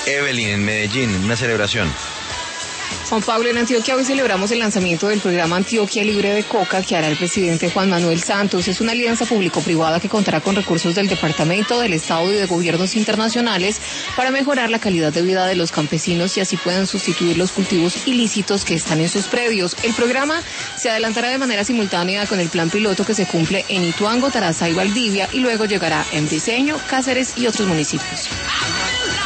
Evelyn, en Medellín, una celebración. Juan Pablo, en Antioquia hoy celebramos el lanzamiento del programa Antioquia Libre de Coca que hará el presidente Juan Manuel Santos. Es una alianza público-privada que contará con recursos del departamento, del Estado y de gobiernos internacionales para mejorar la calidad de vida de los campesinos y así puedan sustituir los cultivos ilícitos que están en sus predios. El programa se adelantará de manera simultánea con el plan piloto que se cumple en Ituango, Tarazá y Valdivia y luego llegará en Briceño, Cáceres y otros municipios.